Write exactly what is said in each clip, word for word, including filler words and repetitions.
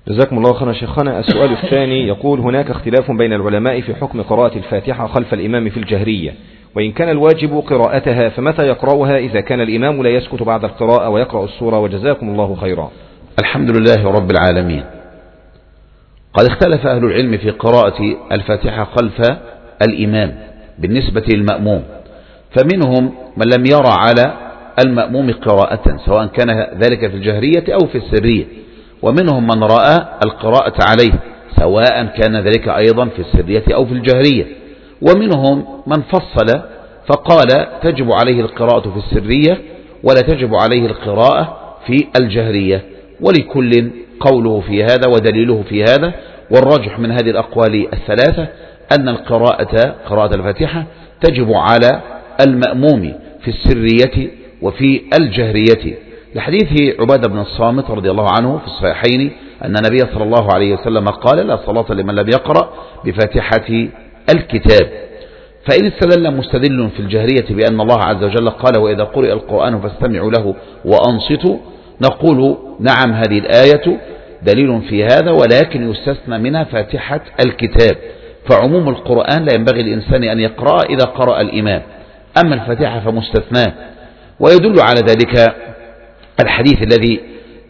جزاكم الله خيرا شيخنا. السؤال الثاني يقول: هناك اختلاف بين العلماء في حكم قراءة الفاتحة خلف الإمام في الجهرية، وإن كان الواجب قراءتها فمتى يقرأها إذا كان الإمام لا يسكت بعد القراءة ويقرأ السورة؟ وجزاكم الله خيرا. الحمد لله رب العالمين. قد اختلف أهل العلم في قراءة الفاتحة خلف الإمام بالنسبة للمأموم، فمنهم من لم يرى على المأموم قراءة سواء كان ذلك في الجهرية أو في السرية، ومنهم من رأى القراءة عليه سواء كان ذلك أيضا في السرية أو في الجهرية، ومنهم من فصل فقال تجب عليه القراءة في السرية ولا تجب عليه القراءة في الجهرية، ولكل قوله في هذا ودليله في هذا. والراجح من هذه الأقوال الثلاثة أن القراءة قراءة الفاتحة تجب على المأموم في السرية وفي الجهرية، لحديث عبادة بن الصامت رضي الله عنه في الصحيحين أن النبي صلى الله عليه وسلم قال: لا صلاة لمن لم يقرأ بفاتحة الكتاب. فإن استدل مستدل في الجهرية بأن الله عز وجل قال: وإذا قرئ القرآن فاستمعوا له وأنصتوا، نقول: نعم، هذه الآية دليل في هذا، ولكن يستثنى منها فاتحة الكتاب، فعموم القرآن لا ينبغي الإنسان أن يقرأ إذا قرأ الإمام، أما الفاتحة فمستثناه. ويدل على ذلك الحديث الذي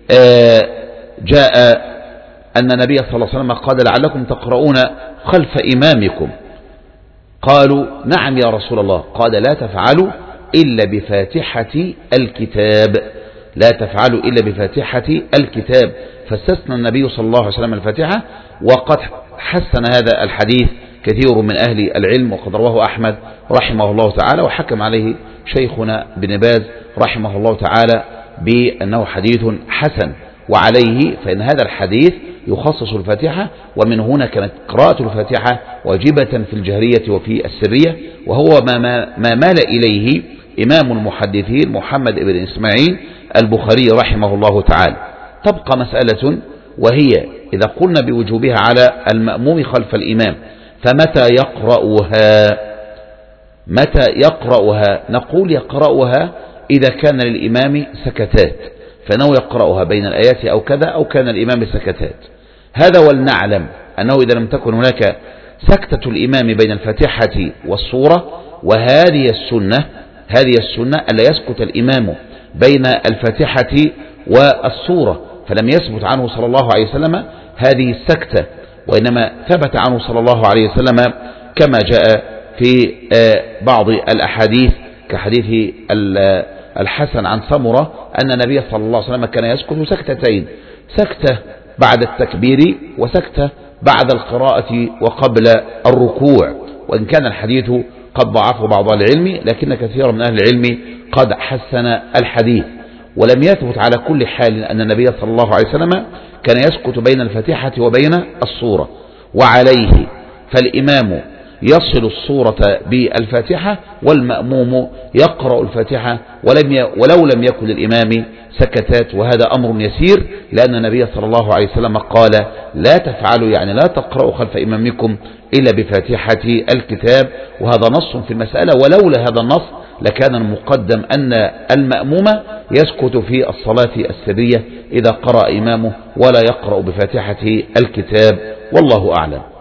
جاء أن النبي صلى الله عليه وسلم قال: لعلكم تقرؤون خلف إمامكم. قالوا: نعم يا رسول الله. قال: لا تفعلوا إلا بفاتحة الكتاب، لا تفعلوا إلا بفاتحة الكتاب، فاستثنى النبي صلى الله عليه وسلم الفاتحة. وقد حسن هذا الحديث كثير من أهل العلم، وقد رواه أحمد رحمه الله تعالى، وحكم عليه شيخنا بن باز رحمه الله تعالى بأنه حديث حسن، وعليه فإن هذا الحديث يخصص الفاتحة، ومن هنا كانت قراءة الفاتحة واجبة في الجهرية وفي السرية، وهو ما, ما مال إليه إمام المحدثين محمد بن إسماعيل البخاري رحمه الله تعالى. تبقى مسألة، وهي إذا قلنا بوجوبها على المأموم خلف الإمام فمتى يقرأها؟ متى يقرأها؟ نقول: يقرأها إذا كان للإمام سكتات، فإنه يقرأها بين الآيات أو كذا، أو كان الإمام سكتات. هذا ولنعلم أنه إذا لم تكن هناك سكتة الإمام بين الفاتحة والسورة، وهذه السنة هذه السنة ألا يسكت الإمام بين الفاتحة والسورة، فلم يثبت عنه صلى الله عليه وسلم هذه السكتة، وإنما ثبت عنه صلى الله عليه وسلم كما جاء في بعض الأحاديث كحديث الحسن عن سمرة أن النبي صلى الله عليه وسلم كان يسكت سكتتين، سكتة بعد التكبير وسكتة بعد القراءة وقبل الركوع. وإن كان الحديث قد ضعفه بعض العلم، لكن كثير من أهل العلم قد حسن الحديث. ولم يثبت على كل حال أن النبي صلى الله عليه وسلم كان يسكت بين الفاتحة وبين السورة، وعليه فالإمام يصل السورة بالفاتحة، والمأموم يقرأ الفاتحة ولم ي... ولو لم يكن للإمام سكتات، وهذا أمر يسير، لأن النبي صلى الله عليه وسلم قال: لا تفعلوا، يعني لا تقرأوا خلف إمامكم إلا بفاتحة الكتاب، وهذا نص في المسألة. ولولا هذا النص لكان المقدم أن المأموم يسكت في الصلاة السرية إذا قرأ إمامه ولا يقرأ بفاتحة الكتاب، والله أعلم.